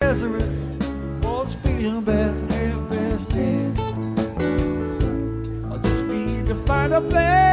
desert, was feeling bad, half-past dead. I just need to find a place